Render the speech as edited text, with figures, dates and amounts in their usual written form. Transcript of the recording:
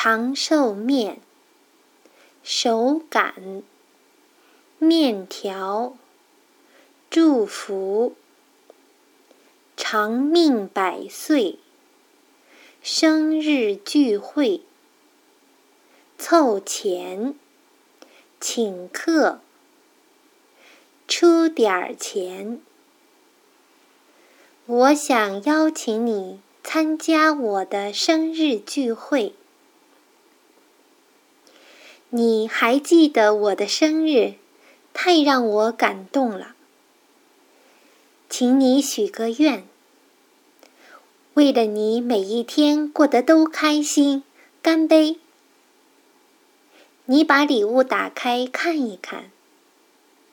长寿面，手感，面条，祝福，长命百岁，生日聚会，凑钱，请客，出点钱。我想邀请你参加我的生日聚会。你还记得我的生日，太让我感动了。请你许个愿，为了你每一天过得都开心，干杯！你把礼物打开看一看，